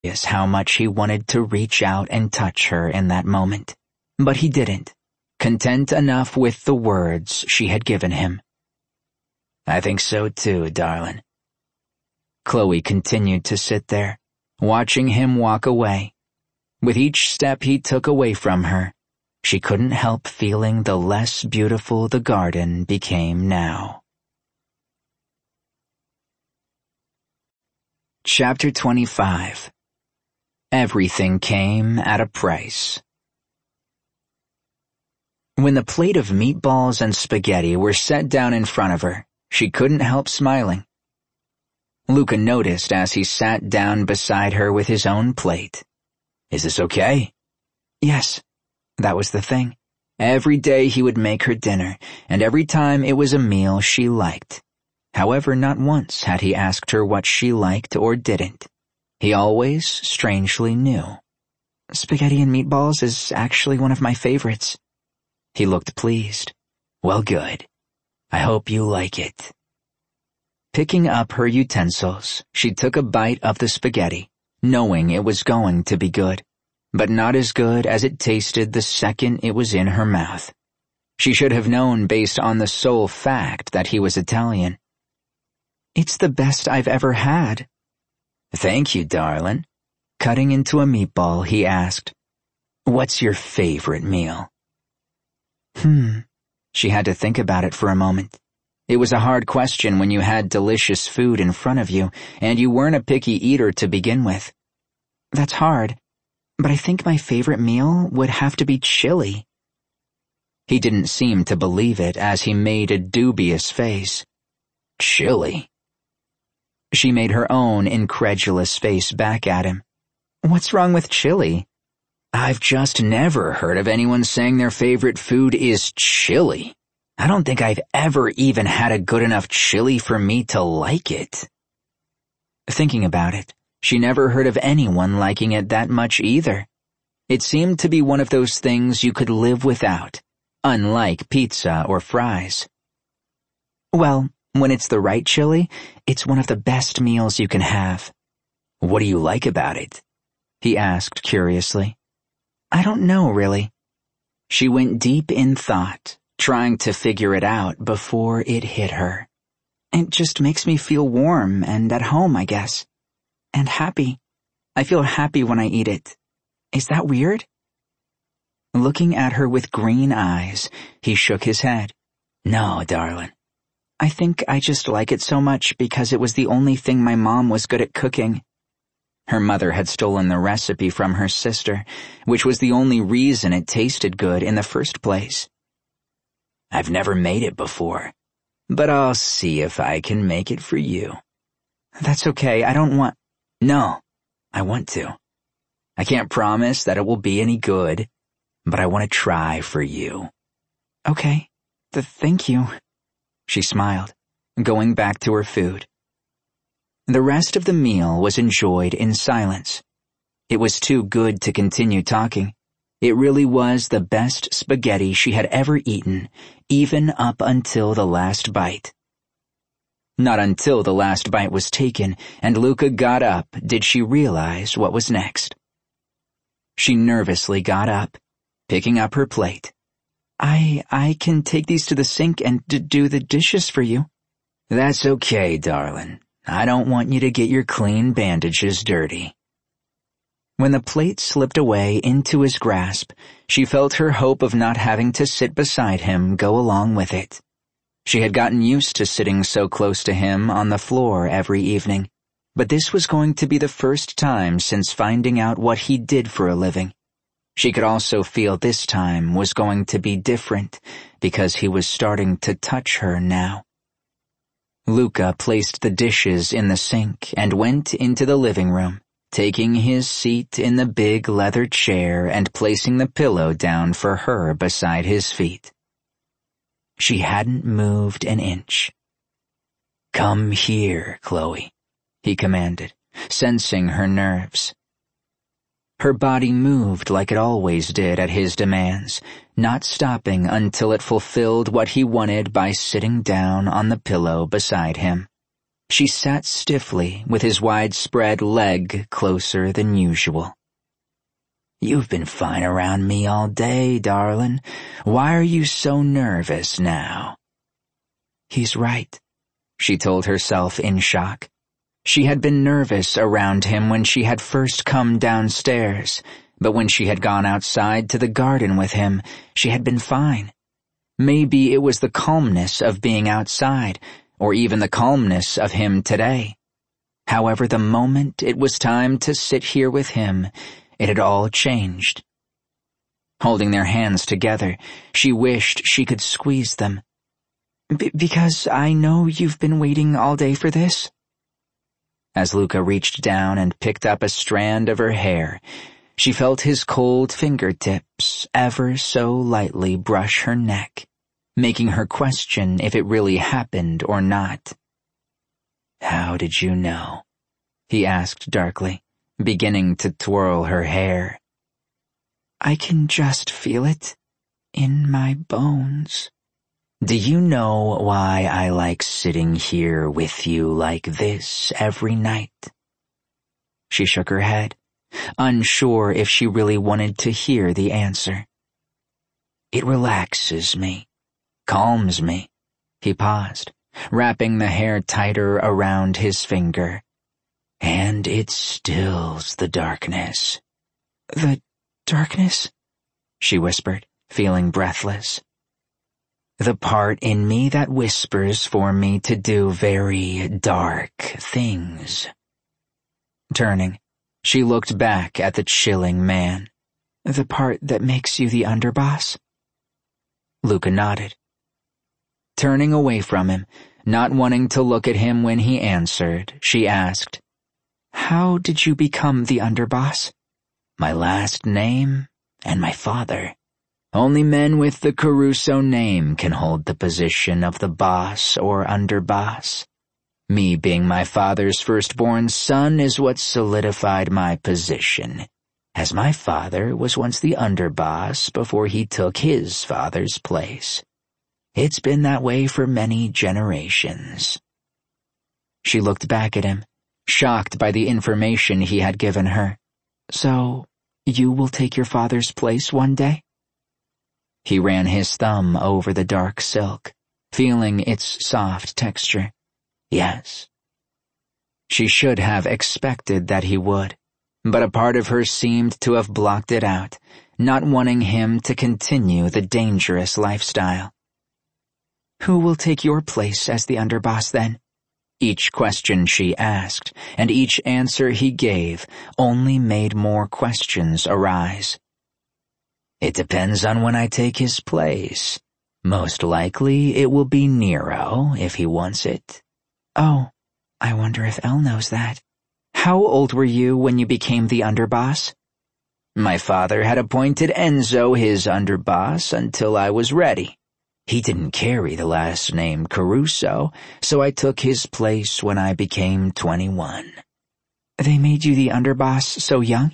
Is how much he wanted to reach out and touch her in that moment. But he didn't, content enough with the words she had given him. "I think so too, darling." Chloe continued to sit there, watching him walk away. With each step he took away from her, she couldn't help feeling the less beautiful the garden became now. Chapter 25. Everything came at a price. When the plate of meatballs and spaghetti were set down in front of her, she couldn't help smiling. Luca noticed as he sat down beside her with his own plate. "Is this okay?" Yes, that was the thing. Every day he would make her dinner, and every time it was a meal she liked. However, not once had he asked her what she liked or didn't. He always strangely knew. "Spaghetti and meatballs is actually one of my favorites." He looked pleased. "Well, good. I hope you like it." Picking up her utensils, she took a bite of the spaghetti, knowing it was going to be good, but not as good as it tasted the second it was in her mouth. She should have known based on the sole fact that he was Italian. "It's the best I've ever had." "Thank you, darling." Cutting into a meatball, he asked, "What's your favorite meal?" She had to think about it for a moment. It was a hard question when you had delicious food in front of you, and you weren't a picky eater to begin with. "That's hard, but I think my favorite meal would have to be chili." He didn't seem to believe it as he made a dubious face. "Chili?" She made her own incredulous face back at him. "What's wrong with chili?" "I've just never heard of anyone saying their favorite food is chili. I don't think I've ever even had a good enough chili for me to like it." Thinking about it, she never heard of anyone liking it that much either. It seemed to be one of those things you could live without, unlike pizza or fries. "Well, when it's the right chili, it's one of the best meals you can have." "What do you like about it?" he asked curiously. "I don't know, really." She went deep in thought, trying to figure it out before it hit her. "It just makes me feel warm and at home, I guess. And happy. I feel happy when I eat it. Is that weird?" Looking at her with green eyes, he shook his head. "No, darling. I think I just like it so much because it was the only thing my mom was good at cooking." Her mother had stolen the recipe from her sister, which was the only reason it tasted good in the first place. "I've never made it before, but I'll see if I can make it for you." "That's okay, I don't want—" "No, I want to. I can't promise that it will be any good, but I want to try for you." "Okay, thank you." She smiled, going back to her food. The rest of the meal was enjoyed in silence. It was too good to continue talking. It really was the best spaghetti she had ever eaten, even up until the last bite. Not until the last bite was taken and Luca got up did she realize what was next. She nervously got up, picking up her plate. I can take these to the sink and do the dishes for you." "That's okay, darling. I don't want you to get your clean bandages dirty." When the plate slipped away into his grasp, she felt her hope of not having to sit beside him go along with it. She had gotten used to sitting so close to him on the floor every evening, but this was going to be the first time since finding out what he did for a living. She could also feel this time was going to be different because he was starting to touch her now. Luca placed the dishes in the sink and went into the living room, taking his seat in the big leather chair and placing the pillow down for her beside his feet. She hadn't moved an inch. "Come here, Chloe," he commanded, sensing her nerves. Her body moved like it always did at his demands, not stopping until it fulfilled what he wanted by sitting down on the pillow beside him. She sat stiffly with his widespread leg closer than usual. "You've been fine around me all day, darling. Why are you so nervous now?" He's right, she told herself in shock. She had been nervous around him when she had first come downstairs, but when she had gone outside to the garden with him, she had been fine. Maybe it was the calmness of being outside, or even the calmness of him today. However, the moment it was time to sit here with him, it had all changed. Holding their hands together, she wished she could squeeze them. Because I know you've been waiting all day for this." As Luca reached down and picked up a strand of her hair, she felt his cold fingertips ever so lightly brush her neck, making her question if it really happened or not. "How did you know?" he asked darkly, beginning to twirl her hair. "I can just feel it in my bones." "Do you know why I like sitting here with you like this every night?" She shook her head, unsure if she really wanted to hear the answer. "It relaxes me, calms me." He paused, wrapping the hair tighter around his finger. "And it stills the darkness." "The darkness?" she whispered, feeling breathless. "The part in me that whispers for me to do very dark things." Turning, she looked back at the chilling man. "The part that makes you the underboss?" Luca nodded. Turning away from him, not wanting to look at him when he answered, she asked, "How did you become the underboss?" "My last name and my father. Only men with the Caruso name can hold the position of the boss or underboss. Me being my father's firstborn son is what solidified my position, as my father was once the underboss before he took his father's place. It's been that way for many generations." She looked back at him, shocked by the information he had given her. "So, you will take your father's place one day?" He ran his thumb over the dark silk, feeling its soft texture. Yes. She should have expected that he would, but a part of her seemed to have blocked it out, not wanting him to continue the dangerous lifestyle. "Who will take your place as the underboss then?" Each question she asked, and each answer he gave, only made more questions arise. "It depends on when I take his place. Most likely it will be Nero if he wants it." "Oh, I wonder if Elle knows that. How old were you when you became the underboss?" "My father had appointed Enzo his underboss until I was ready. He didn't carry the last name Caruso, so I took his place when I became 21. "They made you the underboss so young?"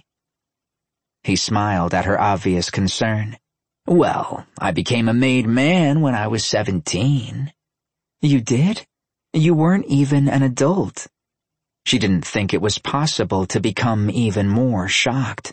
He smiled at her obvious concern. "Well, I became a made man when I was 17. "You did? You weren't even an adult." She didn't think it was possible to become even more shocked.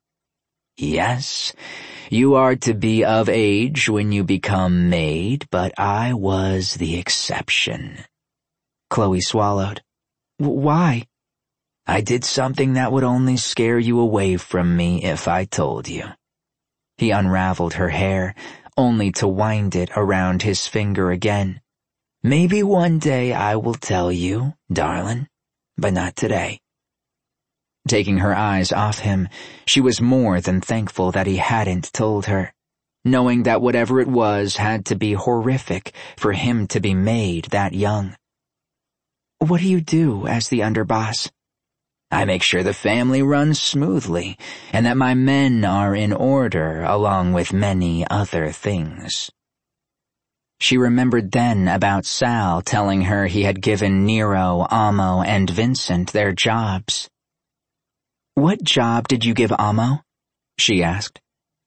"Yes, you are to be of age when you become maid, but I was the exception." Chloe swallowed. "Why?" "I did something that would only scare you away from me if I told you." He unraveled her hair, only to wind it around his finger again. "Maybe one day I will tell you, darling, but not today." Taking her eyes off him, she was more than thankful that he hadn't told her, knowing that whatever it was had to be horrific for him to be made that young. "What do you do as the underboss?" "I make sure the family runs smoothly, and that my men are in order along with many other things." She remembered then about Sal telling her he had given Nero, Amo, and Vincent their jobs. "What job did you give Amo?" she asked.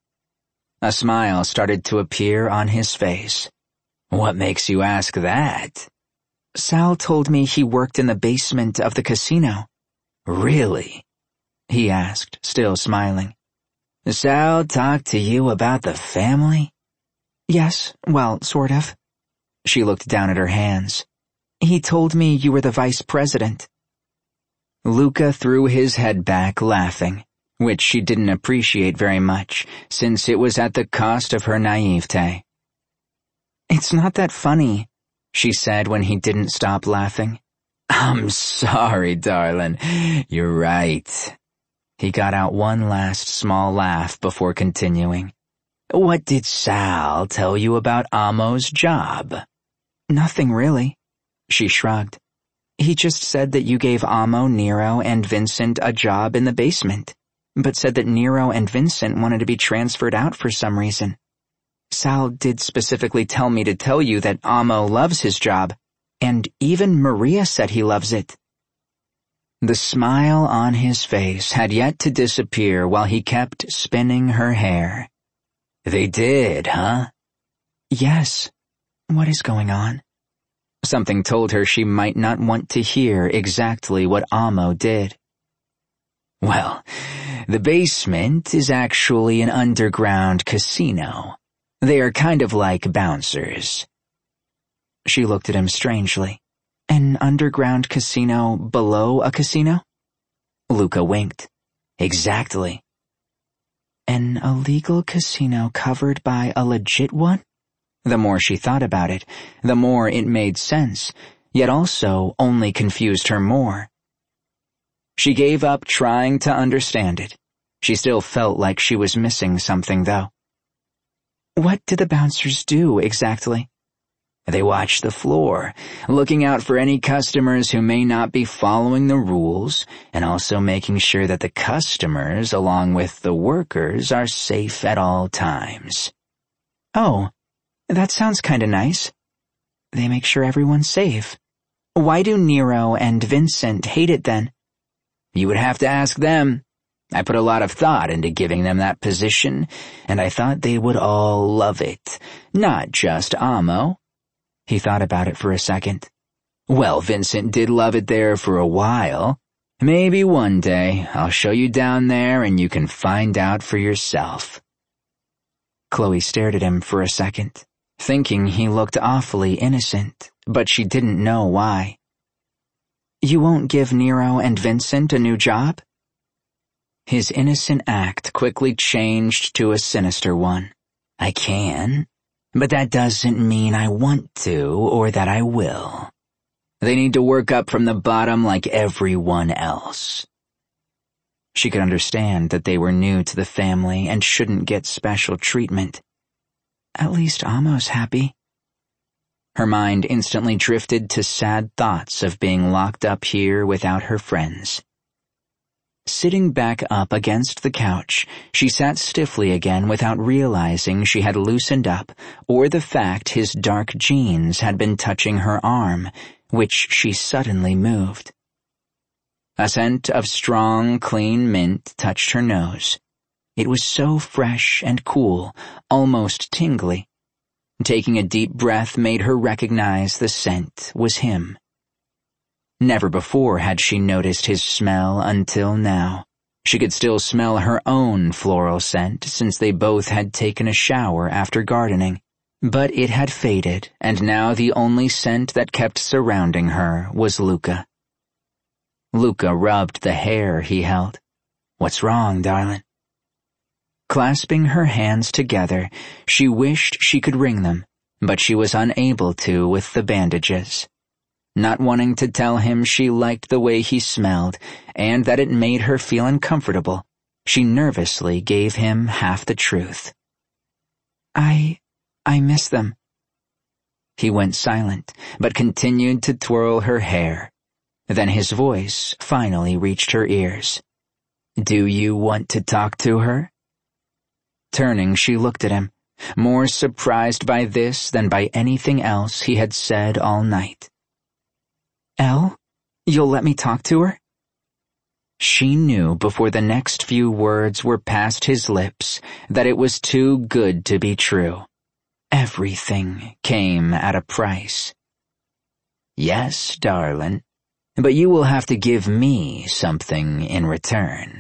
A smile started to appear on his face. "What makes you ask that?" Sal told me he worked in the basement of the casino. Really? He asked, still smiling. Sal talked to you about the family? Yes, well, sort of. She looked down at her hands. He told me you were the vice president. Luca threw his head back, laughing, which she didn't appreciate very much, since it was at the cost of her naivete. It's not that funny, she said when he didn't stop laughing. I'm sorry, darling. You're right. He got out one last small laugh before continuing. What did Sal tell you about Amo's job? Nothing really, she shrugged. He just said that you gave Amo, Nero, and Vincent a job in the basement, but said that Nero and Vincent wanted to be transferred out for some reason. Sal did specifically tell me to tell you that Amo loves his job, and even Maria said he loves it. The smile on his face had yet to disappear while he kept spinning her hair. They did, huh? Yes. What is going on? Something told her she might not want to hear exactly what Amo did. Well, the basement is actually an underground casino. They are kind of like bouncers. She looked at him strangely. An underground casino below a casino? Luca winked. Exactly. An illegal casino covered by a legit one? The more she thought about it, the more it made sense, yet also only confused her more. She gave up trying to understand it. She still felt like she was missing something, though. What did the bouncers do exactly? They watch the floor, looking out for any customers who may not be following the rules, and also making sure that the customers, along with the workers, are safe at all times. Oh, that sounds kinda nice. They make sure everyone's safe. Why do Nero and Vincent hate it then? You would have to ask them. I put a lot of thought into giving them that position, and I thought they would all love it, not just Amo. He thought about it for a second. Well, Vincent did love it there for a while. Maybe one day I'll show you down there and you can find out for yourself. Chloe stared at him for a second, thinking he looked awfully innocent, but she didn't know why. You won't give Nero and Vincent a new job? His innocent act quickly changed to a sinister one. I can, but that doesn't mean I want to or that I will. They need to work up from the bottom like everyone else. She could understand that they were new to the family and shouldn't get special treatment. At least Amo's happy. Her mind instantly drifted to sad thoughts of being locked up here without her friends. Sitting back up against the couch, she sat stiffly again without realizing she had loosened up or the fact his dark jeans had been touching her arm, which she suddenly moved. A scent of strong, clean mint touched her nose. It was so fresh and cool, almost tingly. Taking a deep breath made her recognize the scent was him. Never before had she noticed his smell until now. She could still smell her own floral scent since they both had taken a shower after gardening, but it had faded, and now the only scent that kept surrounding her was Luca. Luca rubbed the hair he held. "What's wrong, darling?" Clasping her hands together, she wished she could wring them, but she was unable to with the bandages. Not wanting to tell him she liked the way he smelled and that it made her feel uncomfortable, she nervously gave him half the truth. I miss them. He went silent, but continued to twirl her hair. Then his voice finally reached her ears. "Do you want to talk to her?" Turning, she looked at him, more surprised by this than by anything else he had said all night. Elle, you'll let me talk to her? She knew before the next few words were past his lips that it was too good to be true. Everything came at a price. Yes, darling, but you will have to give me something in return.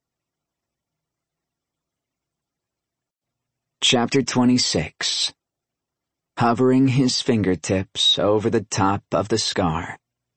Chapter 26. Hovering his fingertips over the top of the scar.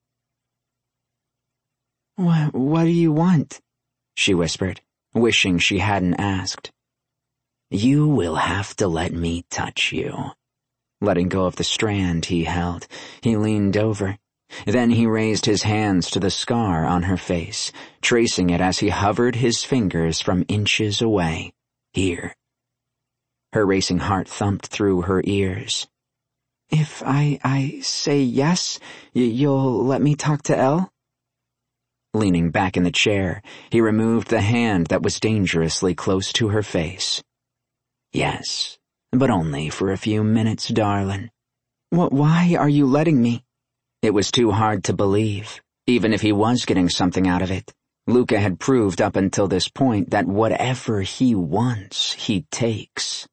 What do you want? She whispered, wishing she hadn't asked. You will have to let me touch you. Letting go of the strand he held, he leaned over. Then he raised his hands to the scar on her face, tracing it as he hovered his fingers from inches away. Here. Her racing heart thumped through her ears. If I say yes, you'll let me talk to Elle? Leaning back in the chair, he removed the hand that was dangerously close to her face. Yes, but only for a few minutes, darling. Why are you letting me? It was too hard to believe, even if he was getting something out of it. Luca had proved up until this point that whatever he wants, he takes.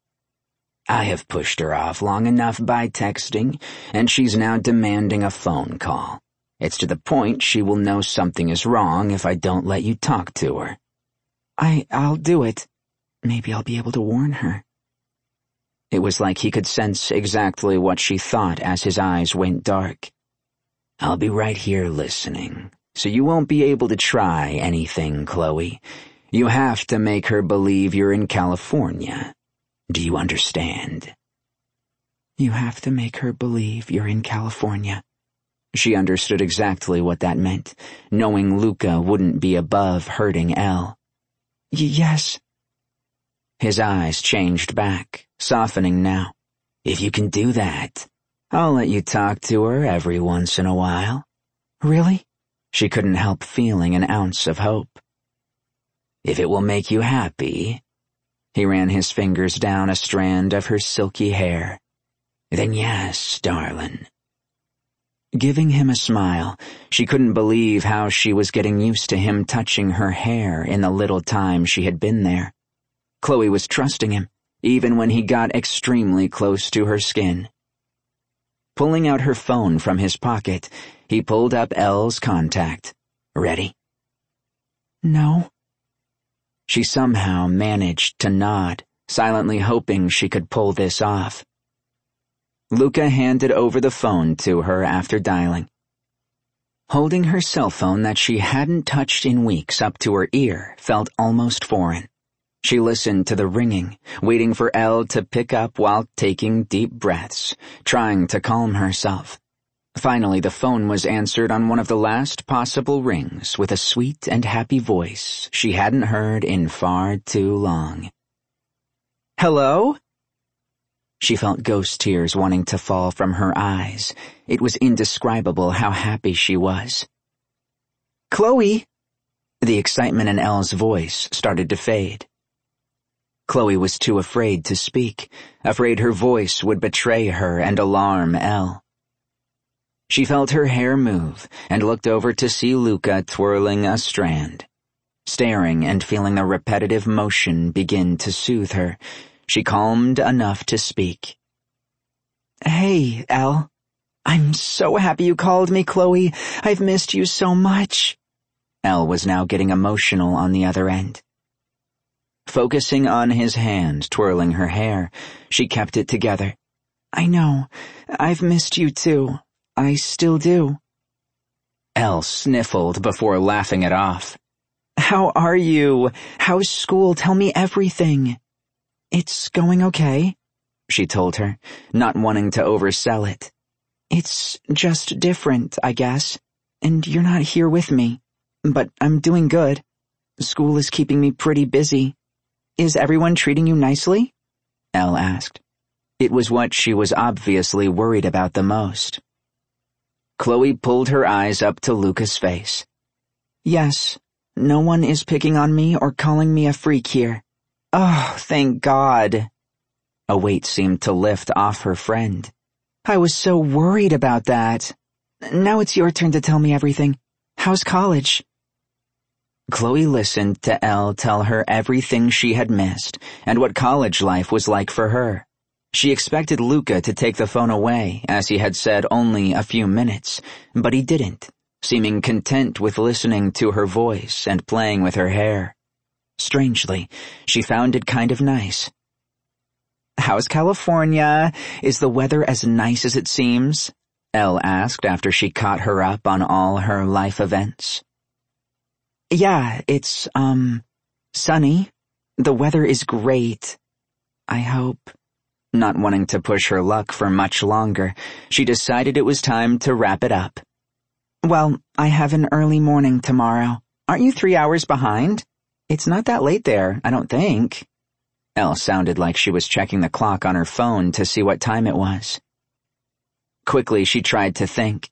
I have pushed her off long enough by texting, and she's now demanding a phone call. It's to the point she will know something is wrong if I don't let you talk to her. I'll do it. Maybe I'll be able to warn her. It was like he could sense exactly what she thought as his eyes went dark. I'll be right here listening, so you won't be able to try anything, Chloe. You have to make her believe you're in California. Do you understand? You have to make her believe you're in California. She understood exactly what that meant, knowing Luca wouldn't be above hurting Elle. Yes. His eyes changed back, softening now. If you can do that, I'll let you talk to her every once in a while. Really? She couldn't help feeling an ounce of hope. If it will make you happy. He ran his fingers down a strand of her silky hair. Then yes, darling. Giving him a smile, she couldn't believe how she was getting used to him touching her hair in the little time she had been there. Chloe was trusting him, even when he got extremely close to her skin. Pulling out her phone from his pocket, he pulled up Elle's contact. Ready? No. She somehow managed to nod, silently hoping she could pull this off. Luca handed over the phone to her after dialing. Holding her cell phone that she hadn't touched in weeks up to her ear felt almost foreign. She listened to the ringing, waiting for Elle to pick up while taking deep breaths, trying to calm herself. Finally, the phone was answered on one of the last possible rings with a sweet and happy voice she hadn't heard in far too long. Hello? She felt ghost tears wanting to fall from her eyes. It was indescribable how happy she was. Chloe! The excitement in Elle's voice started to fade. Chloe was too afraid to speak, afraid her voice would betray her and alarm Elle. She felt her hair move and looked over to see Luca twirling a strand. Staring and feeling the repetitive motion begin to soothe her, she calmed enough to speak. Hey, Elle. I'm so happy you called me, Chloe. I've missed you so much. Elle was now getting emotional on the other end. Focusing on his hand twirling her hair, she kept it together. I know. I've missed you too. I still do. Elle sniffled before laughing it off. How are you? How's school? Tell me everything. It's going okay, she told her, not wanting to oversell it. It's just different, I guess, and you're not here with me. But I'm doing good. School is keeping me pretty busy. Is everyone treating you nicely? Elle asked. It was what she was obviously worried about the most. Chloe pulled her eyes up to Luca's face. Yes, no one is picking on me or calling me a freak here. Oh, thank God. A weight seemed to lift off her friend. I was so worried about that. Now it's your turn to tell me everything. How's college? Chloe listened to Elle tell her everything she had missed and what college life was like for her. She expected Luca to take the phone away, as he had said only a few minutes, but he didn't, seeming content with listening to her voice and playing with her hair. Strangely, she found it kind of nice. "How's California? Is the weather as nice as it seems?" Elle asked after she caught her up on all her life events. "Yeah, it's, sunny. The weather is great. I hope." Not wanting to push her luck for much longer, she decided it was time to wrap it up. "Well, I have an early morning tomorrow. Aren't you 3 hours behind? It's not that late there, I don't think." Elle sounded like she was checking the clock on her phone to see what time it was. Quickly, she tried to think.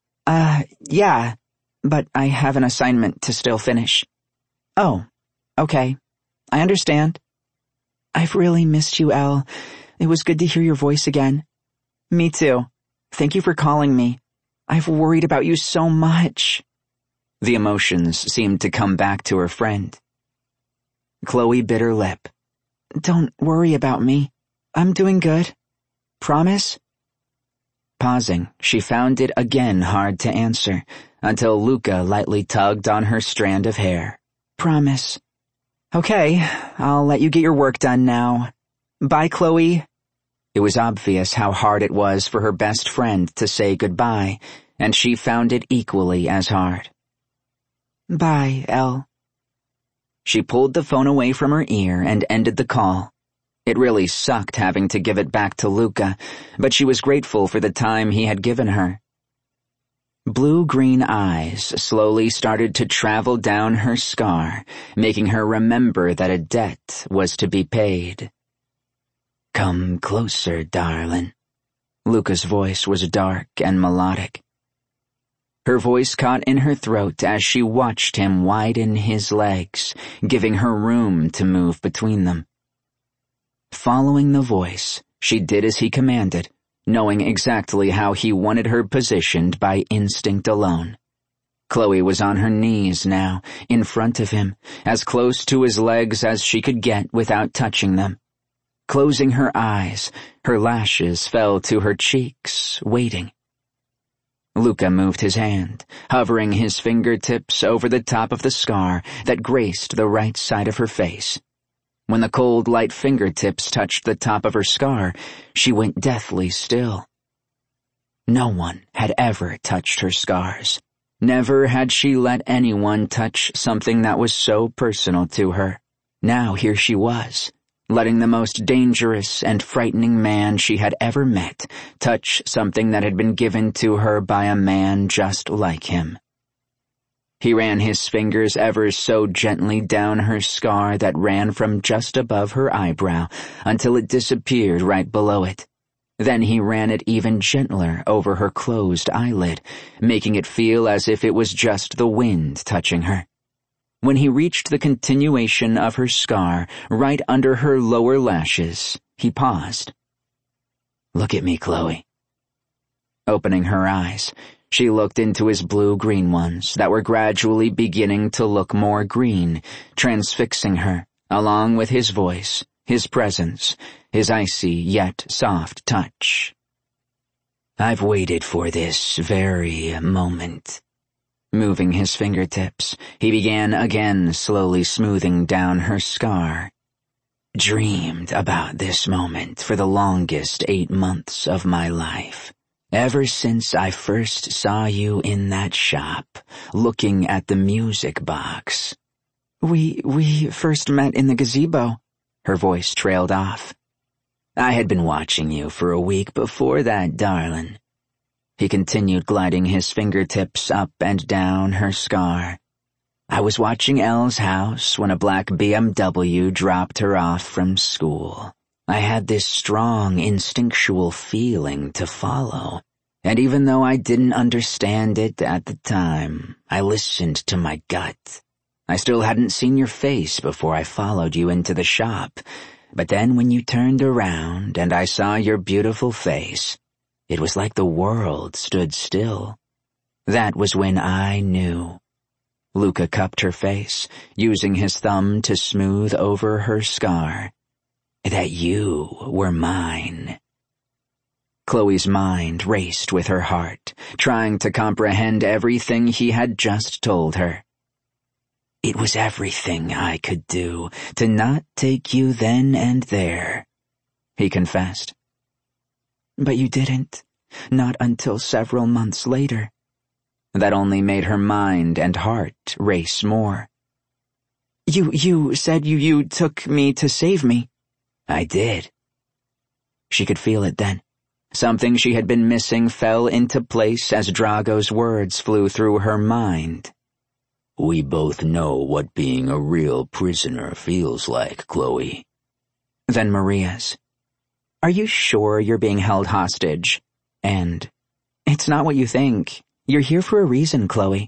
Yeah, but I have an assignment to still finish." "Oh, okay. I understand." "I've really missed you, Elle. It was good to hear your voice again." "Me too. Thank you for calling me. I've worried about you so much." The emotions seemed to come back to her friend. Chloe bit her lip. "Don't worry about me. I'm doing good. Promise?" Pausing, she found it again hard to answer, until Luca lightly tugged on her strand of hair. "Promise." "Okay, I'll let you get your work done now. Bye, Chloe." It was obvious how hard it was for her best friend to say goodbye, and she found it equally as hard. "Bye, Elle." She pulled the phone away from her ear and ended the call. It really sucked having to give it back to Luca, but she was grateful for the time he had given her. Blue-green eyes slowly started to travel down her scar, making her remember that a debt was to be paid. "Come closer, darling." Luca's voice was dark and melodic. Her voice caught in her throat as she watched him widen his legs, giving her room to move between them. Following the voice, she did as he commanded, knowing exactly how he wanted her positioned by instinct alone. Chloe was on her knees now, in front of him, as close to his legs as she could get without touching them. Closing her eyes, her lashes fell to her cheeks, waiting. Luca moved his hand, hovering his fingertips over the top of the scar that graced the right side of her face. When the cold, light fingertips touched the top of her scar, she went deathly still. No one had ever touched her scars. Never had she let anyone touch something that was so personal to her. Now here she was, letting the most dangerous and frightening man she had ever met touch something that had been given to her by a man just like him. He ran his fingers ever so gently down her scar that ran from just above her eyebrow until it disappeared right below it. Then he ran it even gentler over her closed eyelid, making it feel as if it was just the wind touching her. When he reached the continuation of her scar, right under her lower lashes, he paused. "Look at me, Chloe." Opening her eyes, she looked into his blue-green ones that were gradually beginning to look more green, transfixing her, along with his voice, his presence, his icy yet soft touch. "I've waited for this very moment." Moving his fingertips, he began again slowly smoothing down her scar. "Dreamed about this moment for the longest 8 months of my life. Ever since I first saw you in that shop, looking at the music box." We first met in the gazebo." Her voice trailed off. "I had been watching you for a week before that, darling." He continued gliding his fingertips up and down her scar. "I was watching Elle's house when a black BMW dropped her off from school. I had this strong instinctual feeling to follow, and even though I didn't understand it at the time, I listened to my gut. I still hadn't seen your face before I followed you into the shop, but then when you turned around and I saw your beautiful face, it was like the world stood still. That was when I knew." Luca cupped her face, using his thumb to smooth over her scar. that you were mine. Chloe's mind raced with her heart, trying to comprehend everything he had just told her. It was everything I could do to not take you then and there, he confessed. But you didn't, not until several months later. That only made her mind and heart race more. You said you took me to save me. I did. She could feel it then. Something she had been missing fell into place as Drago's words flew through her mind. We both know what being a real prisoner feels like, Chloe. Then Maria's. Are you sure you're being held hostage? And, it's not what you think. You're here for a reason, Chloe.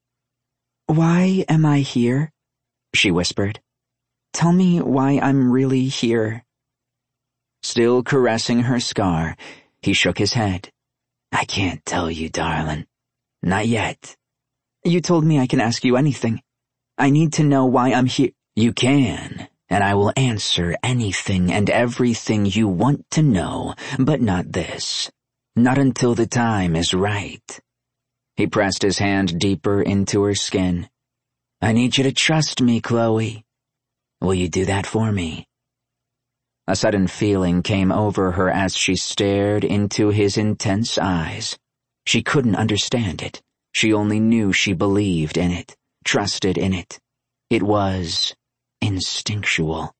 Why am I here? She whispered. Tell me why I'm really here. Still caressing her scar, he shook his head. I can't tell you, darling. Not yet. You told me I can ask you anything. I need to know why I'm here. You can, and I will answer anything and everything you want to know, but not this. Not until the time is right. He pressed his hand deeper into her skin. I need you to trust me, Chloe. Will you do that for me? A sudden feeling came over her as she stared into his intense eyes. She couldn't understand it. She only knew she believed in it, trusted in it. It was instinctual.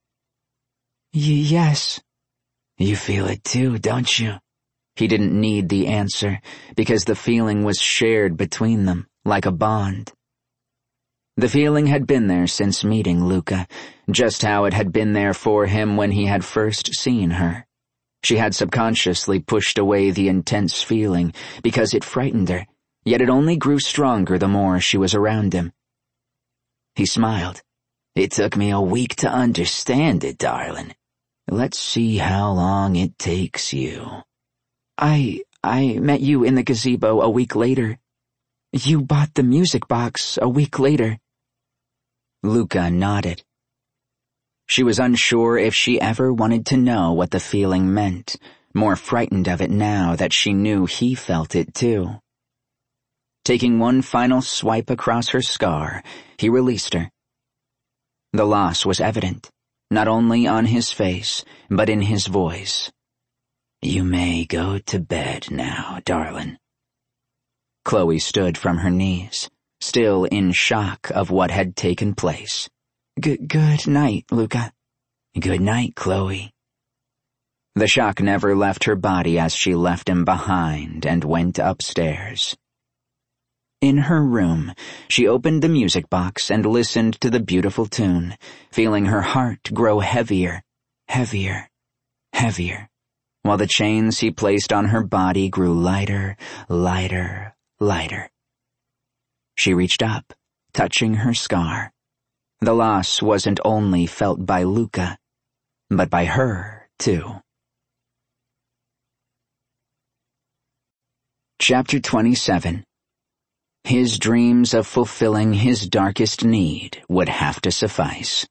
Yes. You feel it too, don't you? He didn't need the answer, because the feeling was shared between them, like a bond. The feeling had been there since meeting Luca, just how it had been there for him when he had first seen her. She had subconsciously pushed away the intense feeling because it frightened her, yet it only grew stronger the more she was around him. He smiled. It took me a week to understand it, darling. Let's see how long it takes you. I met you in the gazebo a week later. You bought the music box a week later. Luca nodded. She was unsure if she ever wanted to know what the feeling meant, more frightened of it now that she knew he felt it too. Taking one final swipe across her scar, he released her. The loss was evident, not only on his face, but in his voice. You may go to bed now, darling. Chloe stood from her knees, still in shock of what had taken place. Good night, Luca. Good night, Chloe. The shock never left her body as she left him behind and went upstairs. In her room, she opened the music box and listened to the beautiful tune, feeling her heart grow heavier, heavier, heavier, while the chains he placed on her body grew lighter, lighter, lighter. She reached up, touching her scar. The loss wasn't only felt by Luca, but by her, too. Chapter 27. His dreams of fulfilling his darkest need would have to suffice.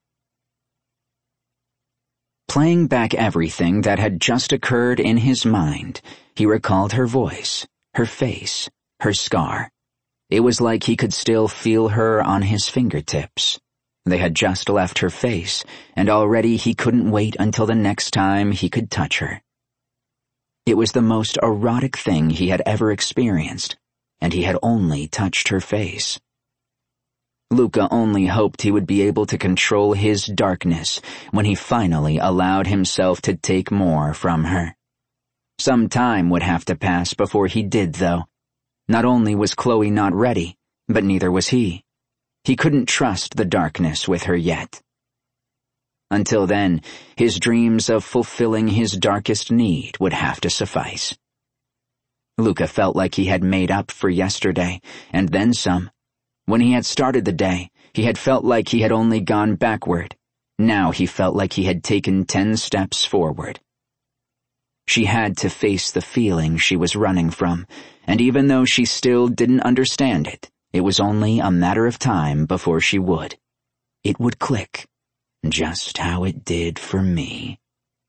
Playing back everything that had just occurred in his mind, he recalled her voice, her face, her scar. It was like he could still feel her on his fingertips. They had just left her face, and already he couldn't wait until the next time he could touch her. It was the most erotic thing he had ever experienced, and he had only touched her face. Luca only hoped he would be able to control his darkness when he finally allowed himself to take more from her. Some time would have to pass before he did, though. Not only was Chloe not ready, but neither was he. He couldn't trust the darkness with her yet. Until then, his dreams of fulfilling his darkest need would have to suffice. Luca felt like he had made up for yesterday, and then some. When he had started the day, he had felt like he had only gone backward. Now he felt like he had taken 10 steps forward. She had to face the feeling she was running from, and even though she still didn't understand it, it was only a matter of time before she would. It would click, just how it did for me.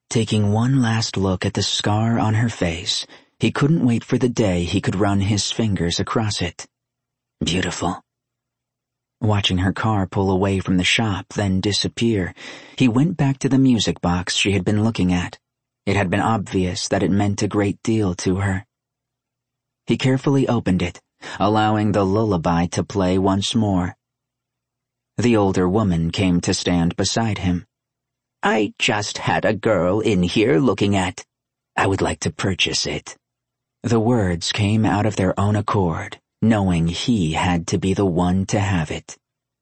Taking one last look at the scar on her face, he couldn't wait for the day he could run his fingers across it. Beautiful. Watching her car pull away from the shop, then disappear, he went back to the music box she had been looking at. It had been obvious that it meant a great deal to her. He carefully opened it, allowing the lullaby to play once more. The older woman came to stand beside him. "I just had a girl in here looking at. I would like to purchase it." The words came out of their own accord, knowing he had to be the one to have it.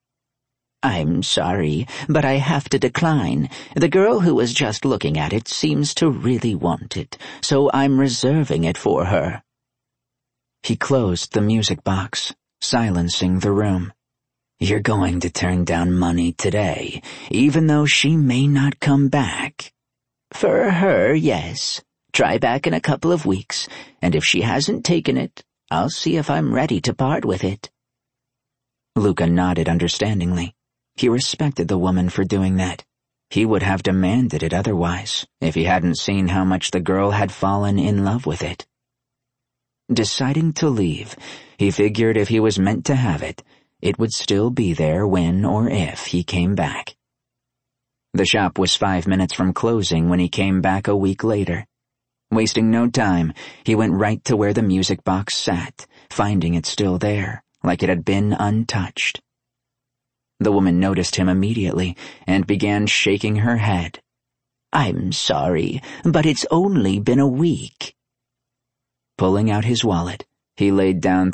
"I'm sorry, but I have to decline. The girl who was just looking at it seems to really want it, so I'm reserving it for her." He closed the music box, silencing the room. "You're going to turn down money today, even though she may not come back." "For her, yes. Try back in a couple of weeks, and if she hasn't taken it, I'll see if I'm ready to part with it." Luca nodded understandingly. He respected the woman for doing that. He would have demanded it otherwise, if he hadn't seen how much the girl had fallen in love with it. Deciding to leave, he figured if he was meant to have it, it would still be there when or if he came back. The shop was 5 minutes from closing when he came back a week later. Wasting no time, he went right to where the music box sat, finding it still there, like it had been untouched. The woman noticed him immediately and began shaking her head. "I'm sorry, but it's only been a week." Pulling out his wallet, he laid down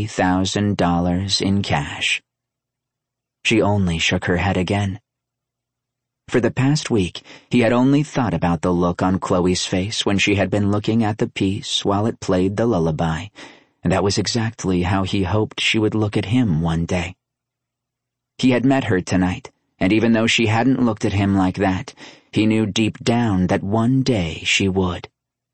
$3,000 in cash. She only shook her head again. For the past week, he had only thought about the look on Chloe's face when she had been looking at the piece while it played the lullaby, and that was exactly how he hoped she would look at him one day. He had met her tonight, and even though she hadn't looked at him like that, he knew deep down that one day she would.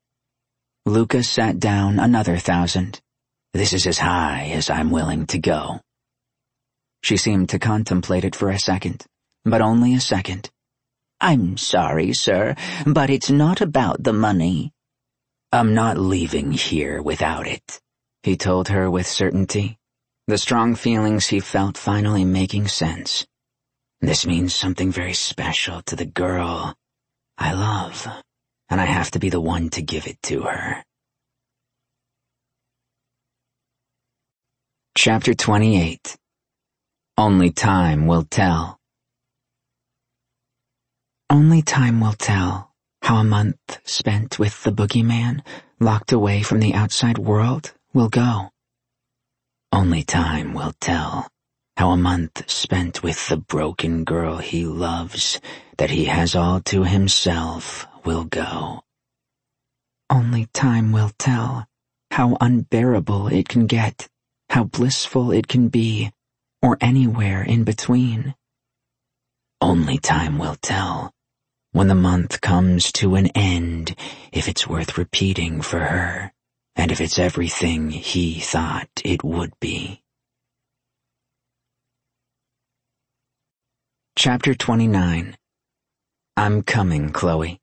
Luca sat down another $1,000. "This is as high as I'm willing to go." She seemed to contemplate it for a second, but only a second. "I'm sorry, sir, but it's not about the money." "I'm not leaving here without it," he told her with certainty, the strong feelings he felt finally making sense. "This means something very special to the girl I love, and I have to be the one to give it to her." Chapter 28. Only Time Will Tell. Only time will tell how a month spent with the boogeyman, locked away from the outside world, will go. Only time will tell how a month spent with the broken girl he loves, that he has all to himself, will go. Only time will tell how unbearable it can get, how blissful it can be, or anywhere in between. Only time will tell, when the month comes to an end, if it's worth repeating for her, and if it's everything he thought it would be. Chapter 29. I'm coming, Chloe.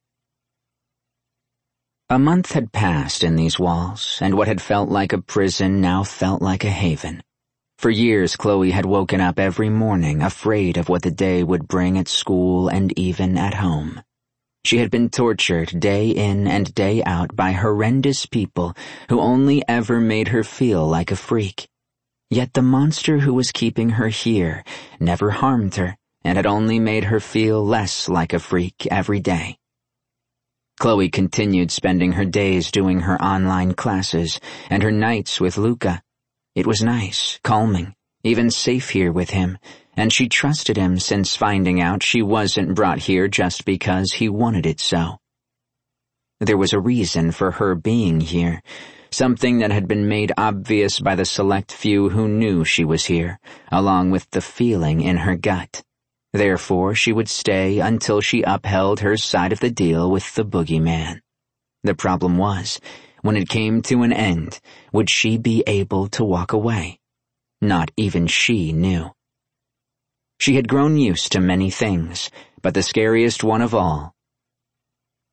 A month had passed in these walls, and what had felt like a prison now felt like a haven. For years, Chloe had woken up every morning afraid of what the day would bring at school and even at home. She had been tortured day in and day out by horrendous people who only ever made her feel like a freak. Yet the monster who was keeping her here never harmed her and had only made her feel less like a freak every day. Chloe continued spending her days doing her online classes and her nights with Luca. It was nice, calming, even safe here with him, and she trusted him since finding out she wasn't brought here just because he wanted it so. There was a reason for her being here, something that had been made obvious by the select few who knew she was here, along with the feeling in her gut. Therefore, she would stay until she upheld her side of the deal with the boogeyman. The problem was, when it came to an end, would she be able to walk away? Not even she knew. She had grown used to many things, but the scariest one of all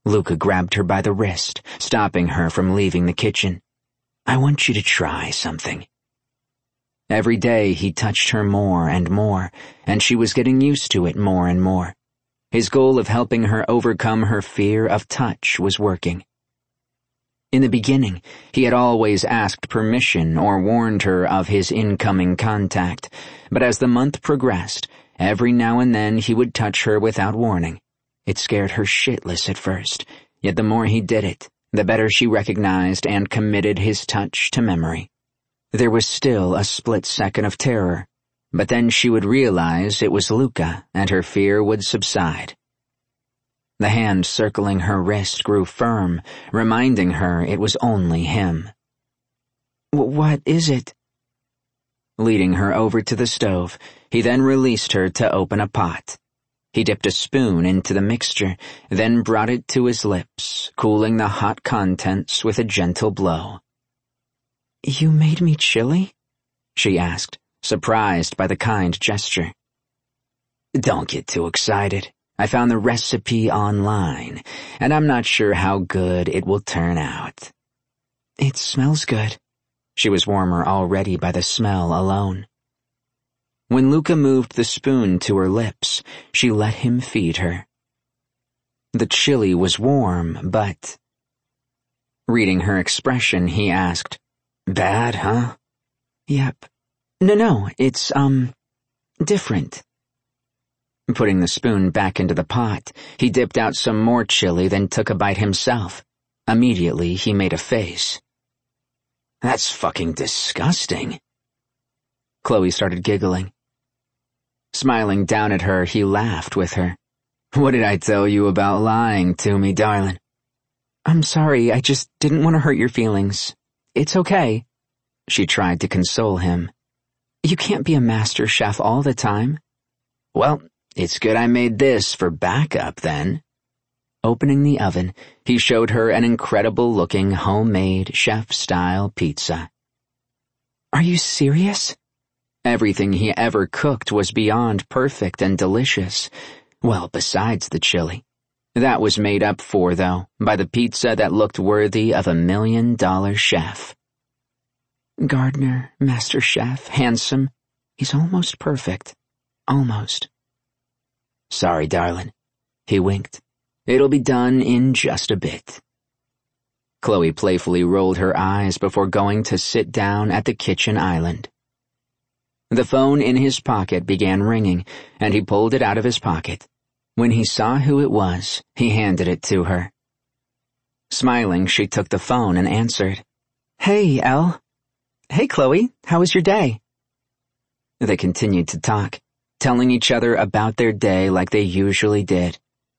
Luca grabbed her by the wrist, stopping her from leaving the kitchen. "I want you to try something." Every day he touched her more, and she was getting used to it more and more. His goal of helping her overcome her fear of touch was working. In the beginning, he had always asked permission or warned her of his incoming contact, but as the month progressed, every now and then he would touch her without warning. It scared her shitless at first, yet the more he did it, the better she recognized and committed his touch to memory. There was still a split second of terror, but then she would realize it was Luca and her fear would subside. The hand circling her wrist grew firm, reminding her it was only him. "What is it?" Leading her over to the stove, he then released her to open a pot. He dipped a spoon into the mixture, then brought it to his lips, cooling the hot contents with a gentle blow. "You made me chilly?" she asked, surprised by the kind gesture. "Don't get too excited. I found the recipe online, and I'm not sure how good it will turn out." "It smells good." She was warmer already by the smell alone. When Luca moved the spoon to her lips, she let him feed her. The chili was warm, but... Reading her expression, he asked, "Bad, huh?" "Yep. No, it's, different." Putting the spoon back into the pot, he dipped out some more chili, then took a bite himself. Immediately, he made a face. "That's fucking disgusting." Chloe started giggling. Smiling down at her, he laughed with her. "What did I tell you about lying to me, darling?" "I'm sorry, I just didn't want to hurt your feelings. It's okay." She tried to console him. "You can't be a master chef all the time." "Well, it's good I made this for backup, then." Opening the oven, he showed her an incredible-looking homemade chef-style pizza. "Are you serious?" Everything he ever cooked was beyond perfect and delicious. Well, besides the chili. That was made up for, though, by the pizza that looked worthy of $1 million chef. "Gardener, master chef, handsome. He's almost perfect. Almost." "Sorry, darling." He winked. "It'll be done in just a bit." Chloe playfully rolled her eyes before going to sit down at the kitchen island. The phone in his pocket began ringing, and he pulled it out of his pocket. When he saw who it was, he handed it to her. Smiling, she took the phone and answered. "Hey, Elle." "Hey, Chloe, how was your day?" They continued to talk, telling each other about their day like they usually did.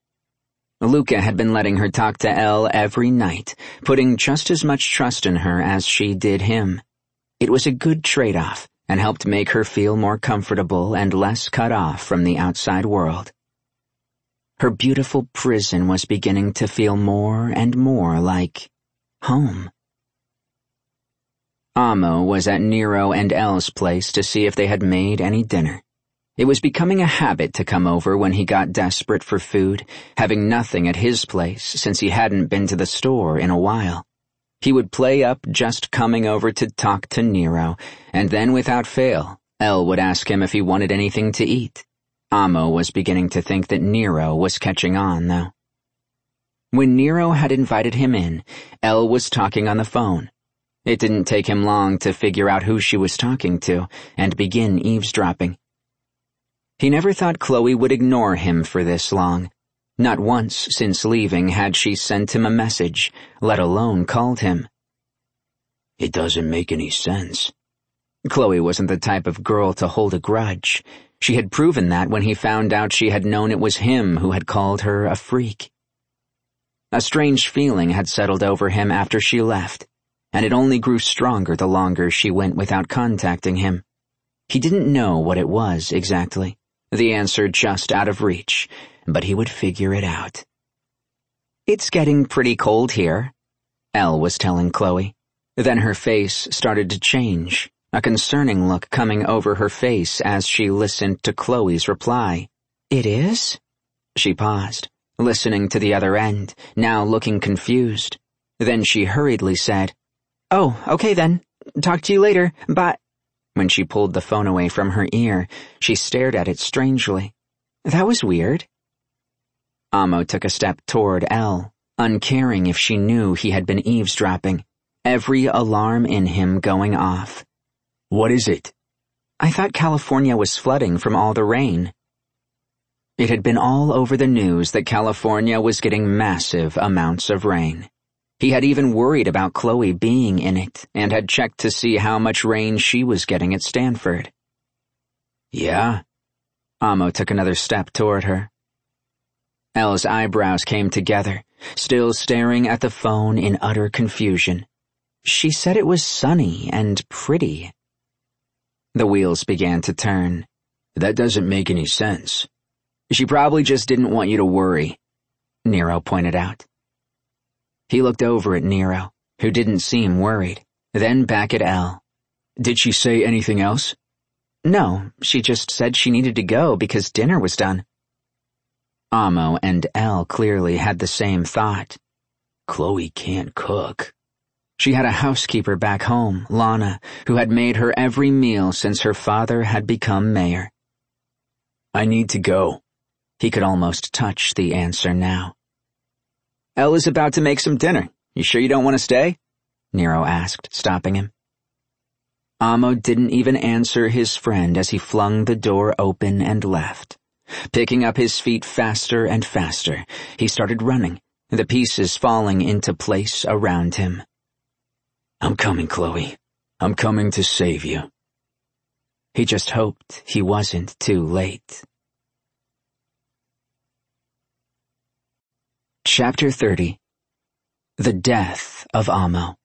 Luca had been letting her talk to Elle every night, putting just as much trust in her as she did him. It was a good trade-off, and helped make her feel more comfortable and less cut off from the outside world. Her beautiful prison was beginning to feel more and more like home. Amo was at Nero and Elle's place to see if they had made any dinner. It was becoming a habit to come over when he got desperate for food, having nothing at his place since he hadn't been to the store in a while. He would play up just coming over to talk to Nero, and then without fail, Elle would ask him if he wanted anything to eat. Amo was beginning to think that Nero was catching on, though. When Nero had invited him in, Elle was talking on the phone. It didn't take him long to figure out who she was talking to and begin eavesdropping. He never thought Chloe would ignore him for this long. Not once since leaving had she sent him a message, let alone called him. It doesn't make any sense. Chloe wasn't the type of girl to hold a grudge. She had proven that when he found out she had known it was him who had called her a freak. A strange feeling had settled over him after she left, and it only grew stronger the longer she went without contacting him. He didn't know what it was exactly, the answer just out of reach, but he would figure it out. It's getting pretty cold here, Elle was telling Chloe. Then her face started to change, a concerning look coming over her face as she listened to Chloe's reply. It is? She paused, listening to the other end, now looking confused. Then she hurriedly said, "Oh, okay then. Talk to you later. Bye." When she pulled the phone away from her ear, she stared at it strangely. That was weird. Amo took a step toward Elle, uncaring if she knew he had been eavesdropping, every alarm in him going off. "What is it?" "I thought California was flooding from all the rain." It had been all over the news that California was getting massive amounts of rain. He had even worried about Chloe being in it and had checked to see how much rain she was getting at Stanford. "Yeah?" Amo took another step toward her. Elle's eyebrows came together, still staring at the phone in utter confusion. She said it was sunny and pretty. The wheels began to turn. "That doesn't make any sense." "She probably just didn't want you to worry," Nero pointed out. He looked over at Nero, who didn't seem worried, then back at Elle. "Did she say anything else?" "No, she just said she needed to go because dinner was done." Amo and Elle clearly had the same thought. Chloe can't cook. She had a housekeeper back home, Lana, who had made her every meal since her father had become mayor. "I need to go." He could almost touch the answer now. "Elle is about to make some dinner. You sure you don't want to stay?" Nero asked, stopping him. Amo didn't even answer his friend as he flung the door open and left. Picking up his feet faster and faster, he started running, the pieces falling into place around him. "I'm coming, Chloe. I'm coming to save you." He just hoped he wasn't too late. Chapter 30. The Death of Amo.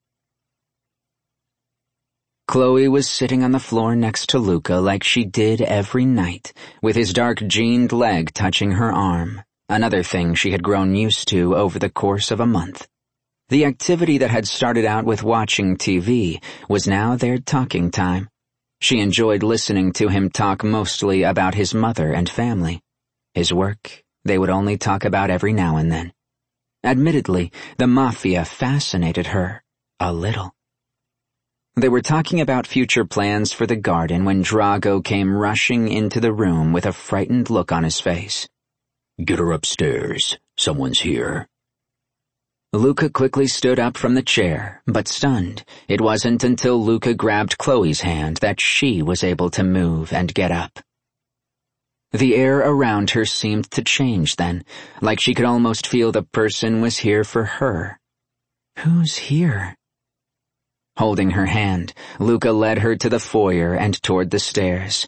Chloe was sitting on the floor next to Luca like she did every night, with his dark jeaned leg touching her arm, another thing she had grown used to over the course of a month. The activity that had started out with watching TV was now their talking time. She enjoyed listening to him talk mostly about his mother and family. His work, they would only talk about every now and then. Admittedly, the mafia fascinated her a little. They were talking about future plans for the garden when Drago came rushing into the room with a frightened look on his face. "Get her upstairs. Someone's here." Luca quickly stood up from the chair, but stunned, it wasn't until Luca grabbed Chloe's hand that she was able to move and get up. The air around her seemed to change then, like she could almost feel the person was here for her. Who's here? Holding her hand, Luca led her to the foyer and toward the stairs.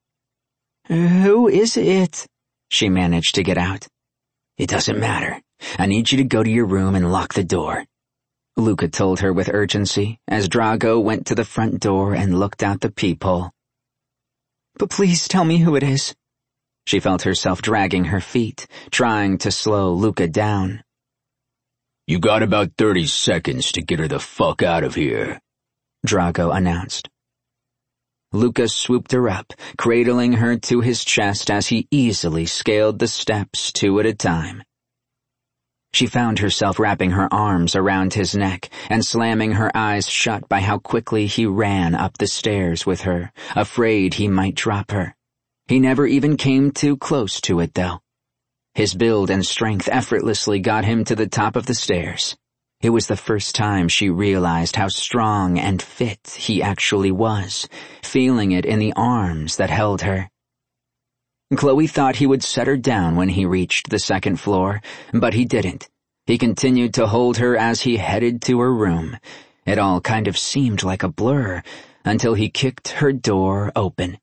"Who is it?" she managed to get out. "It doesn't matter. I need you to go to your room and lock the door," Luca told her with urgency as Drago went to the front door and looked out the peephole. "But please tell me who it is." She felt herself dragging her feet, trying to slow Luca down. "You got about 30 seconds to get her the fuck out of here," Drago announced. Luca swooped her up, cradling her to his chest as he easily scaled the steps 2 at a time. She found herself wrapping her arms around his neck and slamming her eyes shut by how quickly he ran up the stairs with her, afraid he might drop her. He never even came too close to it, though. His build and strength effortlessly got him to the top of the stairs. It was the first time she realized how strong and fit he actually was, feeling it in the arms that held her. Chloe thought he would set her down when he reached the second floor, but he didn't. He continued to hold her as he headed to her room. It all kind of seemed like a blur, until he kicked her door open.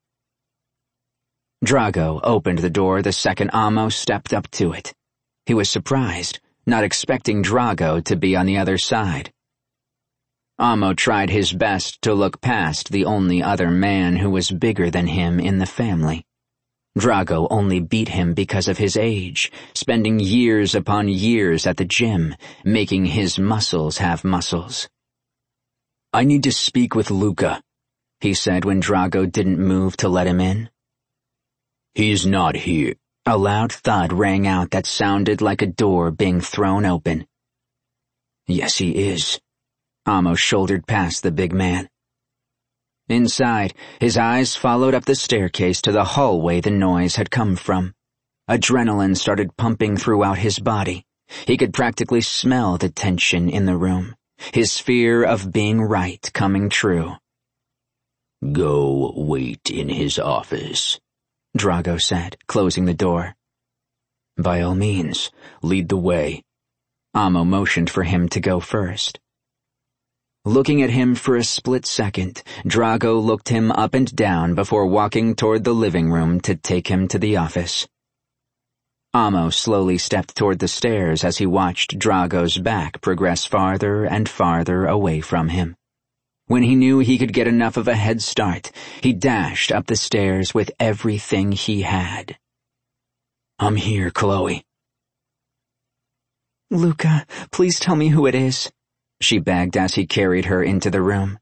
Drago opened the door the second Amo stepped up to it. He was surprised, not expecting Drago to be on the other side. Amo tried his best to look past the only other man who was bigger than him in the family. Drago only beat him because of his age, spending years upon years at the gym, making his muscles have muscles. "I need to speak with Luca," he said when Drago didn't move to let him in. "He's not here." A loud thud rang out that sounded like a door being thrown open. Yes, he is. Amo shouldered past the big man. Inside, his eyes followed up the staircase to the hallway the noise had come from. Adrenaline started pumping throughout his body. He could practically smell the tension in the room, his fear of being right coming true. Go wait in his office, Drago said, closing the door. By all means, lead the way. Amo motioned for him to go first. Looking at him for a split second, Drago looked him up and down before walking toward the living room to take him to the office. Amo slowly stepped toward the stairs as he watched Drago's back progress farther and farther away from him. When he knew he could get enough of a head start, he dashed up the stairs with everything he had. I'm here, Chloe. Luca, please tell me who it is, she begged as he carried her into the room.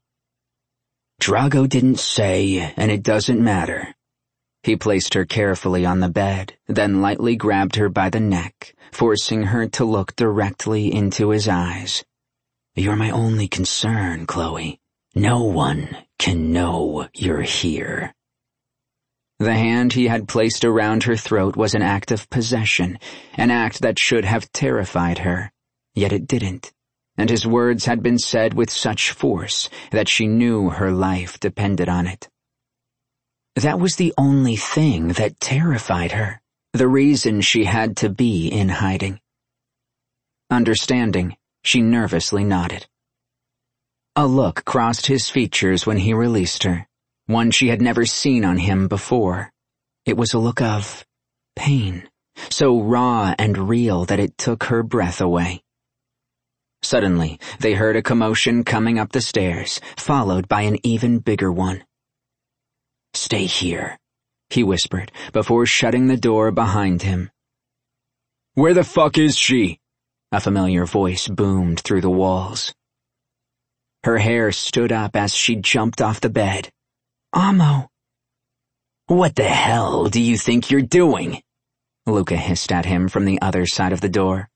Drago didn't say, and it doesn't matter. He placed her carefully on the bed, then lightly grabbed her by the neck, forcing her to look directly into his eyes. You're my only concern, Chloe. No one can know you're here. The hand he had placed around her throat was an act of possession, an act that should have terrified her, yet it didn't, and his words had been said with such force that she knew her life depended on it. That was the only thing that terrified her, the reason she had to be in hiding. Understanding, she nervously nodded. A look crossed his features when he released her, one she had never seen on him before. It was a look of pain, so raw and real that it took her breath away. Suddenly, they heard a commotion coming up the stairs, followed by an even bigger one. Stay here, he whispered, before shutting the door behind him. Where the fuck is she? A familiar voice boomed through the walls. Her hair stood up as she jumped off the bed. Amo! What the hell do you think you're doing? Luca hissed at him from the other side of the door.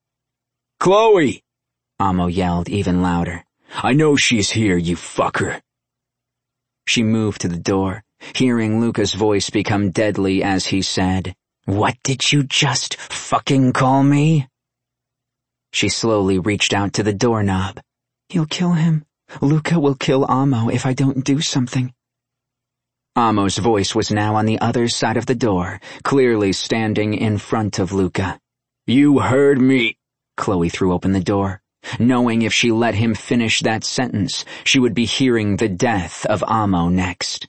Chloe! Amo yelled even louder. I know she's here, you fucker. She moved to the door, hearing Luca's voice become deadly as he said, What did you just fucking call me? She slowly reached out to the doorknob. You'll kill him. Luca will kill Amo if I don't do something. Amo's voice was now on the other side of the door, clearly standing in front of Luca. You heard me. Chloe threw open the door, knowing if she let him finish that sentence, she would be hearing the death of Amo next.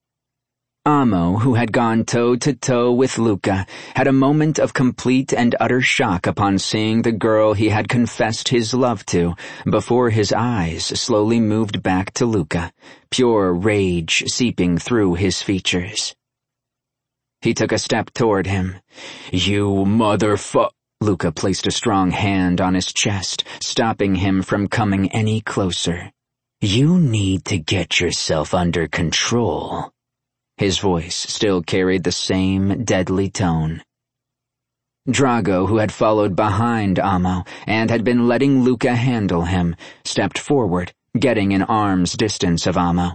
Amo, who had gone toe-to-toe with Luca, had a moment of complete and utter shock upon seeing the girl he had confessed his love to, before his eyes slowly moved back to Luca, pure rage seeping through his features. He took a step toward him. You motherfuck... Luca placed a strong hand on his chest, stopping him from coming any closer. You need to get yourself under control. His voice still carried the same deadly tone. Drago, who had followed behind Amo and had been letting Luca handle him, stepped forward, getting in arm's distance of Amo.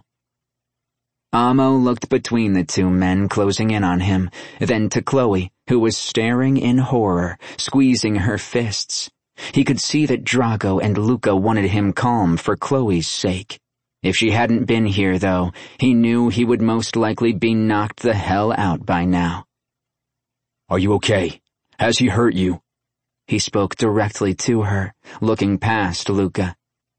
Amo looked between the two men closing in on him, then to Chloe, who was staring in horror, squeezing her fists. He could see that Drago and Luca wanted him calm for Chloe's sake. If she hadn't been here, though, he knew he would most likely be knocked the hell out by now. Are you okay? Has he hurt you? He spoke directly to her, looking past Luca.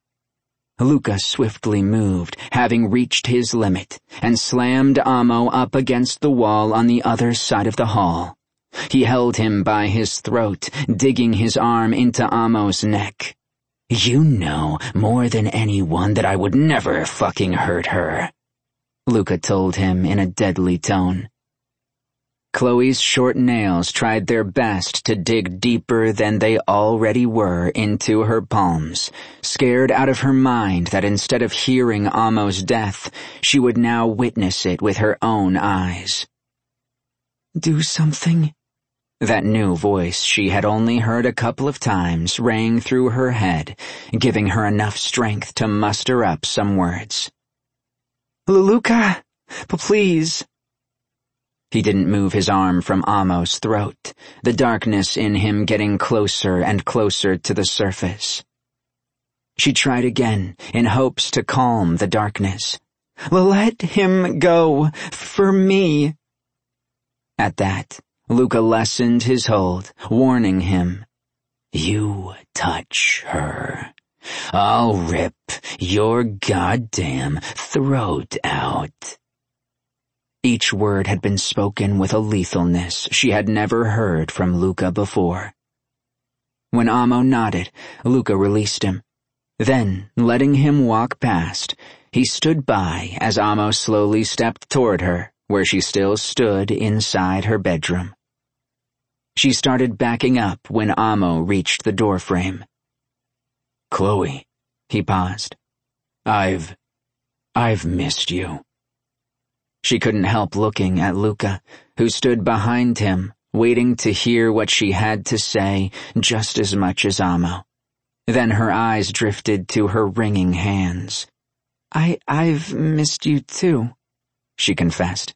Luca swiftly moved, having reached his limit, and slammed Amo up against the wall on the other side of the hall. He held him by his throat, digging his arm into Amo's neck. You know more than anyone that I would never fucking hurt her, Luca told him in a deadly tone. Chloe's short nails tried their best to dig deeper than they already were into her palms, scared out of her mind that instead of hearing Amo's death, she would now witness it with her own eyes. Do something, That new voice she had only heard a couple of times rang through her head, giving her enough strength to muster up some words. Luca, please. He didn't move his arm from Amo's throat, the darkness in him getting closer and closer to the surface. She tried again, in hopes to calm the darkness. Let him go, for me. At that, Luca lessened his hold, warning him, "You touch her. I'll rip your goddamn throat out." Each word had been spoken with a lethalness she had never heard from Luca before. When Amo nodded, Luca released him. Then, letting him walk past, he stood by as Amo slowly stepped toward her, where she still stood inside her bedroom. She started backing up when Amo reached the doorframe. "Chloe," he paused. I've missed you." She couldn't help looking at Luca, who stood behind him, waiting to hear what she had to say just as much as Amo. Then her eyes drifted to her wringing hands. I've missed you too, she confessed.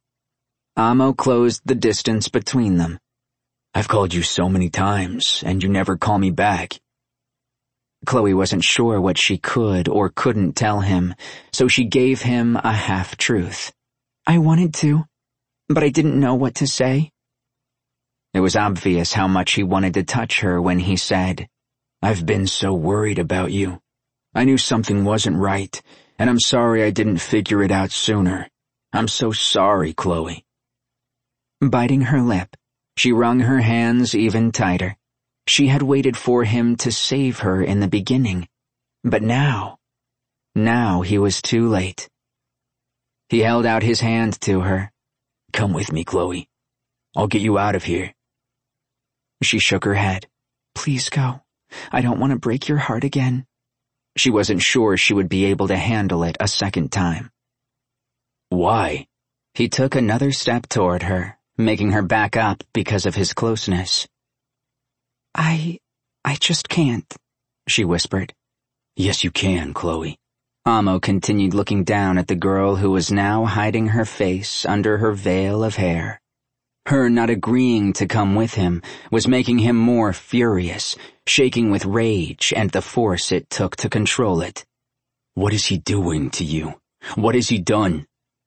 Amo closed the distance between them. "I've called you so many times, and you never call me back." Chloe wasn't sure what she could or couldn't tell him, so she gave him a half-truth. I wanted to, but I didn't know what to say. It was obvious how much he wanted to touch her when he said, "I've been so worried about you. I knew something wasn't right, and I'm sorry I didn't figure it out sooner. I'm so sorry, Chloe." Biting her lip, she wrung her hands even tighter. She had waited for him to save her in the beginning, but now he was too late. He held out his hand to her. "Come with me, Chloe. I'll get you out of here." She shook her head. Please go. I don't want to break your heart again. She wasn't sure she would be able to handle it a second time. "Why?" He took another step toward her, making her back up because of his closeness. I just can't," she whispered. "Yes, you can, Chloe." Amo continued looking down at the girl who was now hiding her face under her veil of hair. Her not agreeing to come with him was making him more furious, shaking with rage and the force it took to control it. "What is he doing to you? What has he done?"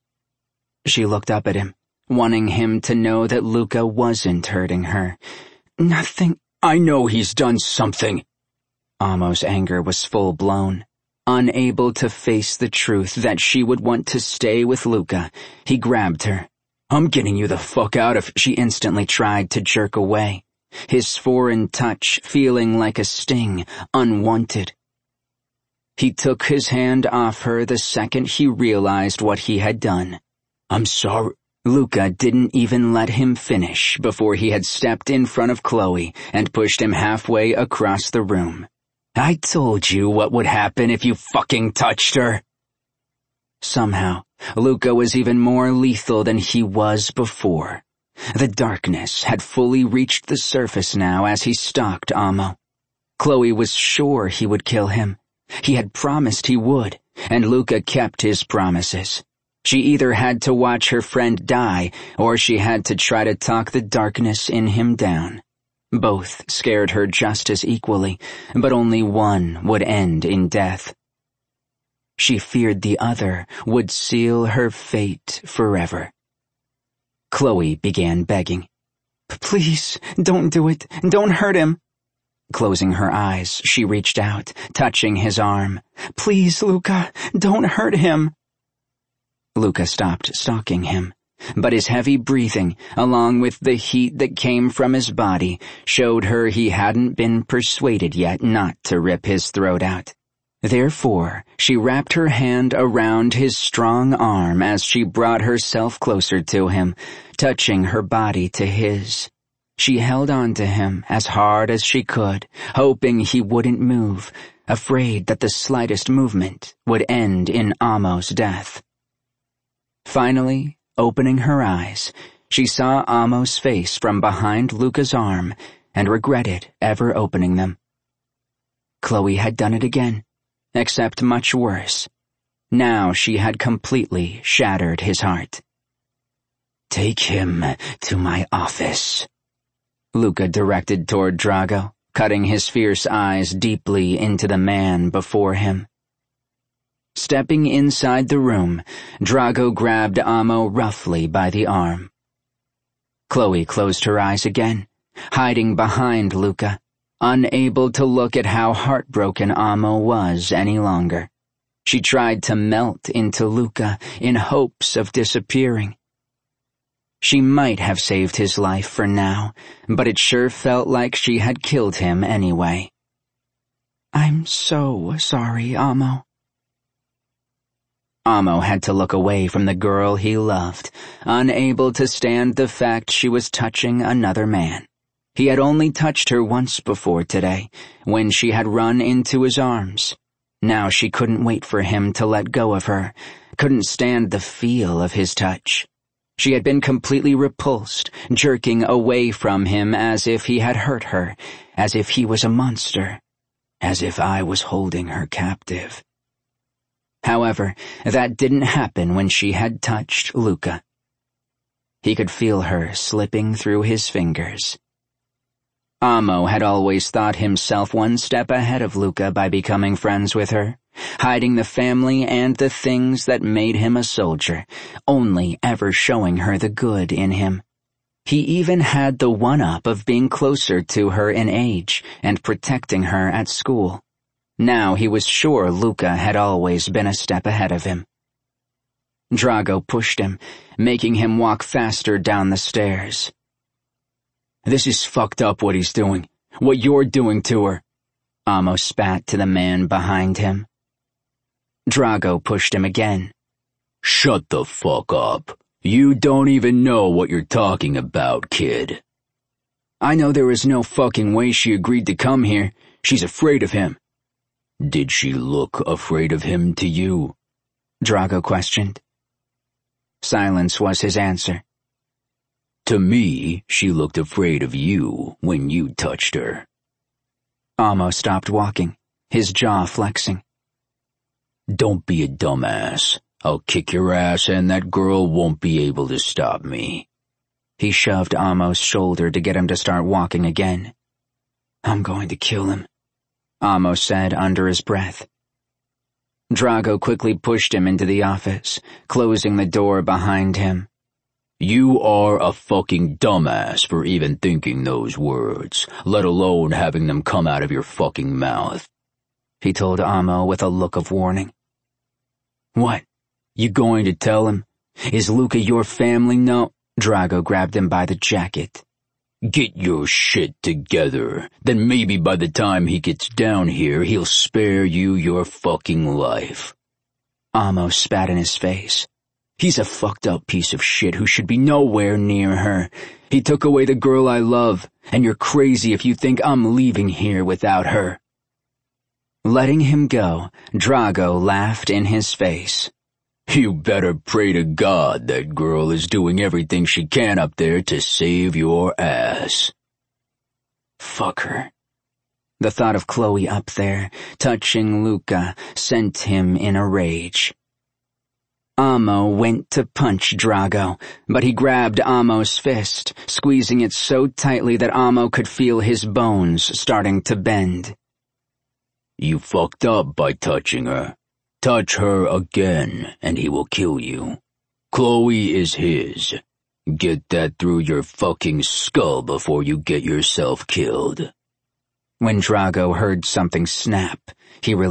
She looked up at him, wanting him to know that Luca wasn't hurting her. Nothing. "I know he's done something." Amo's anger was full-blown. Unable to face the truth that she would want to stay with Luca, he grabbed her. "I'm getting you the fuck out of..." She instantly tried to jerk away, his foreign touch feeling like a sting, unwanted. He took his hand off her the second he realized what he had done. "I'm sorry." Luca didn't even let him finish before he had stepped in front of Chloe and pushed him halfway across the room. "I told you what would happen if you fucking touched her." Somehow, Luca was even more lethal than he was before. The darkness had fully reached the surface now as he stalked Amo. Chloe was sure he would kill him. He had promised he would, and Luca kept his promises. She either had to watch her friend die, or she had to try to talk the darkness in him down. Both scared her just as equally, but only one would end in death. She feared the other would seal her fate forever. Chloe began begging. Please, don't do it. Don't hurt him. Closing her eyes, she reached out, touching his arm. Please, Luca, don't hurt him. Luca stopped stalking him, but his heavy breathing, along with the heat that came from his body, showed her he hadn't been persuaded yet not to rip his throat out. Therefore, she wrapped her hand around his strong arm as she brought herself closer to him, touching her body to his. She held on to him as hard as she could, hoping he wouldn't move, afraid that the slightest movement would end in Amo's death. Finally, opening her eyes, She saw Amo's face from behind Luca's arm and regretted ever opening them. Chloe had done it again, except much worse. Now she had completely shattered his heart. "Take him to my office," Luca directed toward Drago, cutting his fierce eyes deeply into the man before him. Stepping inside the room, Drago grabbed Amo roughly by the arm. Chloe closed her eyes again, hiding behind Luca, unable to look at how heartbroken Amo was any longer. She tried to melt into Luca in hopes of disappearing. She might have saved his life for now, but it sure felt like she had killed him anyway. "I'm so sorry, Amo." Amo had to look away from the girl he loved, unable to stand the fact she was touching another man. He had only touched her once before today, when she had run into his arms. Now she couldn't wait for him to let go of her, couldn't stand the feel of his touch. She had been completely repulsed, jerking away from him as if he had hurt her, as if he was a monster, as if I was holding her captive. However, that didn't happen when she had touched Luca. He could feel her slipping through his fingers. Amo had always thought himself one step ahead of Luca by becoming friends with her, hiding the family and the things that made him a soldier, only ever showing her the good in him. He even had the one-up of being closer to her in age and protecting her at school. Now he was sure Luca had always been a step ahead of him. Drago pushed him, making him walk faster down the stairs. "This is fucked up what he's doing. What you're doing to her," Amo spat to the man behind him. Drago pushed him again. "Shut the fuck up. You don't even know what you're talking about, kid." "I know there is no fucking way she agreed to come here. She's afraid of him." "Did she look afraid of him to you?" Drago questioned. Silence was his answer. "To me, she looked afraid of you when you touched her." Amo stopped walking, his jaw flexing. "Don't be a dumbass. I'll kick your ass and that girl won't be able to stop me." He shoved Amo's shoulder to get him to start walking again. "I'm going to kill him," Amo said under his breath. Drago quickly pushed him into the office, closing the door behind him. "You are a fucking dumbass for even thinking those words, let alone having them come out of your fucking mouth," he told Amo with a look of warning. "What? You going to tell him? Is Luca your family? No." Drago grabbed him by the jacket. "Get your shit together. Then maybe by the time he gets down here, he'll spare you your fucking life." Amo spat in his face. "He's a fucked up piece of shit who should be nowhere near her. He took away the girl I love, and you're crazy if you think I'm leaving here without her." Letting him go, Drago laughed in his face. "You better pray to God that girl is doing everything she can up there to save your ass." Fuck her. The thought of Chloe up there, touching Luca, sent him in a rage. Amo went to punch Drago, but he grabbed Amo's fist, squeezing it so tightly that Amo could feel his bones starting to bend. "You fucked up by touching her. Touch her again, and he will kill you. Chloe is his. Get that through your fucking skull before you get yourself killed." When Drago heard something snap, he